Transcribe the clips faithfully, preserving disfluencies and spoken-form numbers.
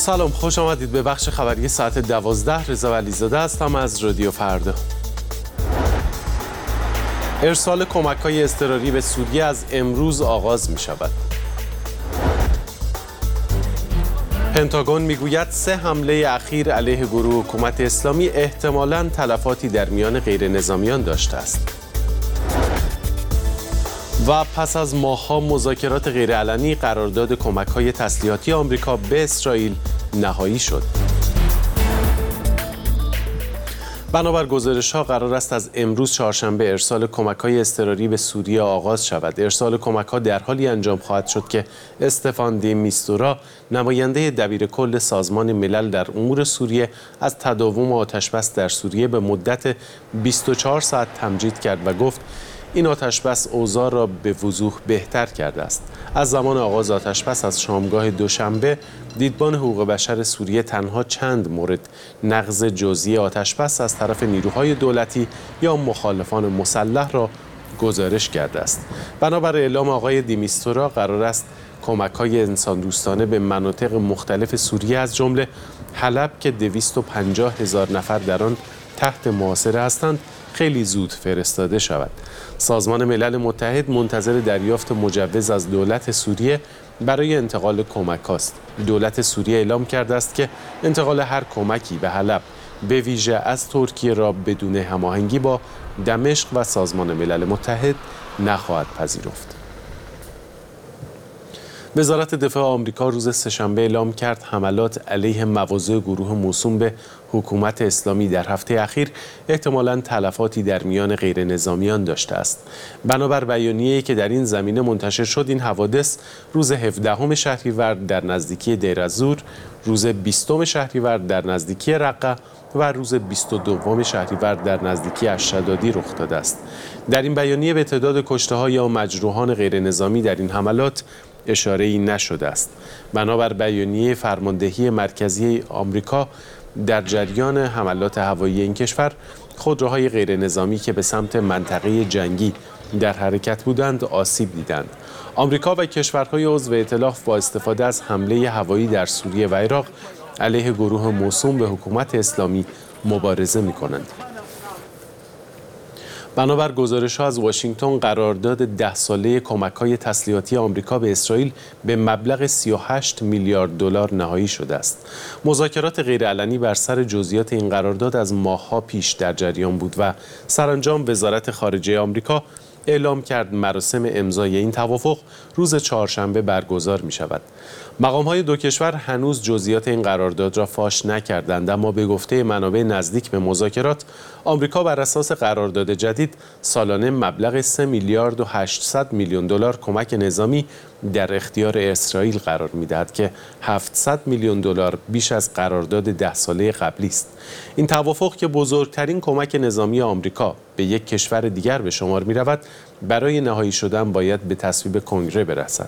سلام، خوش آمدید به بخش خبری ساعت دوازده. رضا ولیزاده هستم از رادیو فردا. ارسال کمک‌های اضطراری به سوریه از امروز آغاز می شود. پنتاگون میگوید سه حمله اخیر علیه گروه حکومت اسلامی احتمالاً تلفاتی در میان غیر نظامیان داشته است. و پس از ماه‌ها مذاکرات غیرعلنی قرارداد کمک‌های تسلیحاتی آمریکا به اسرائیل نهایی شد. بنابر گزارش‌ها قرار است از امروز چهارشنبه ارسال کمک‌های اضطراری به سوریه آغاز شود. ارسال کمک‌ها در حالی انجام خواهد شد که استفان دی میستورا، نماینده دبیرکل سازمان ملل در امور سوریه، از تداوم آتش‌بس در سوریه به مدت بیست و چهار ساعت تمجید کرد و گفت این آتش‌بس اوضاع را به وضوح بهتر کرده است. از زمان آغاز آتش‌بس از شامگاه دوشنبه، دیدبان حقوق بشر سوریه تنها چند مورد نقض جزئی آتش‌بس از طرف نیروهای دولتی یا مخالفان مسلح را گزارش کرده است. بنابر اعلام آقای دیمیستورا قرار است کمک‌های انسان دوستانه به مناطق مختلف سوریه از جمله حلب که دویست و پنجاه هزار نفر در آن تحت محاصره هستند خیلی زود فرستاده شود. سازمان ملل متحد منتظر دریافت مجوز از دولت سوریه برای انتقال کمک است. دولت سوریه اعلام کرده است که انتقال هر کمکی به حلب به ویژه از ترکیه را بدون هماهنگی با دمشق و سازمان ملل متحد نخواهد پذیرفت. وزارت دفاع آمریکا روز سه‌شنبه اعلام کرد حملات علیه مواضع گروه موسوم به حکومت اسلامی در هفته اخیر احتمالاً تلفاتی در میان غیر نظامیان داشته است. بنابر بیانیه‌ای که در این زمینه منتشر شد، این حوادث روز هفدهم شهریور در نزدیکی دیر الزور، روز بیستم شهریور در نزدیکی رقه و روز بیست و دوم شهریور در نزدیکی الشدادی رخ داده است. در این بیانیه به تعداد کشته‌ها یا مجروحان غیر نظامی در این حملات اشاره‌ای نشده است. بنابر بیانیه فرماندهی مرکزی آمریکا، در جریان حملات هوایی این کشور خودروهای غیر نظامی که به سمت منطقه جنگی در حرکت بودند آسیب دیدند. آمریکا و کشورهای عضو ائتلاف با استفاده از حمله هوایی در سوریه و عراق علیه گروه موسوم به حکومت اسلامی مبارزه می‌کنند. بنابر گزارش‌ها از واشنگتن، قرارداد ده ساله کمک‌های تسلیحاتی آمریکا به اسرائیل به مبلغ سی و هشت میلیارد دلار نهایی شده است. مذاکرات غیرعلنی بر سر جزئیات این قرارداد از ماه‌ها پیش در جریان بود و سرانجام وزارت خارجه آمریکا اعلام کرد مراسم امضای این توافق روز چهارشنبه برگزار می شود. مقام‌های دو کشور هنوز جزئیات این قرارداد را فاش نکردند، اما به گفته منابع نزدیک به مذاکرات، آمریکا بر اساس قرارداد جدید سالانه مبلغ سه میلیارد و هشتصد میلیون دلار کمک نظامی در اختیار اسرائیل قرار می‌دهد که هفتصد میلیون دلار بیش از قرارداد ده ساله قبلی است. این توافق که بزرگترین کمک نظامی آمریکا به یک کشور دیگر به شمار می‌رود، برای نهایی شدن باید به تصویب کنگره برسد.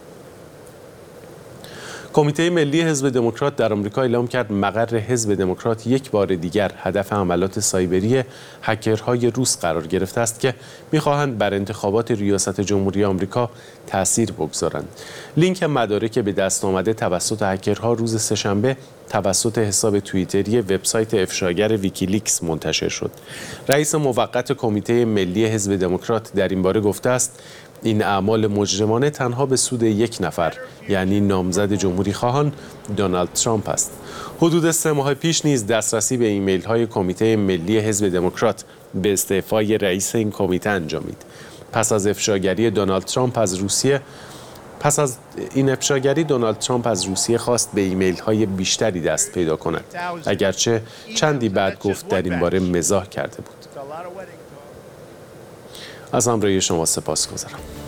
کمیته ملی حزب دموکرات در آمریکا اعلام کرد مقر حزب دموکرات یک بار دیگر هدف حملات سایبری هکرهای روس قرار گرفته است که می‌خواهند بر انتخابات ریاست جمهوری آمریکا تأثیر بگذارند. لینک مدارک به دست آمده توسط هکرها روز سه‌شنبه توسط حساب توییتری وبسایت افشاگر ویکیلیکس منتشر شد. رئیس موقت کمیته ملی حزب دموکرات در این باره گفته است این اعمال مجرمانه تنها به سود یک نفر، یعنی نامزد جمهوری خواهان دونالد ترامپ است. حدود سه ماه پیش نیز دسترسی به ایمیل های کمیته ملی حزب دموکرات به استعفای رئیس این کمیته انجامید. پس از افشاگری دونالد ترامپ از روسیه پس از این افشاگری دونالد ترامپ از روسیه خواست به ایمیل های بیشتری دست پیدا کند، اگرچه چندی بعد گفت در این باره مزاح کرده بود. از همراهی شما سپاسگزارم.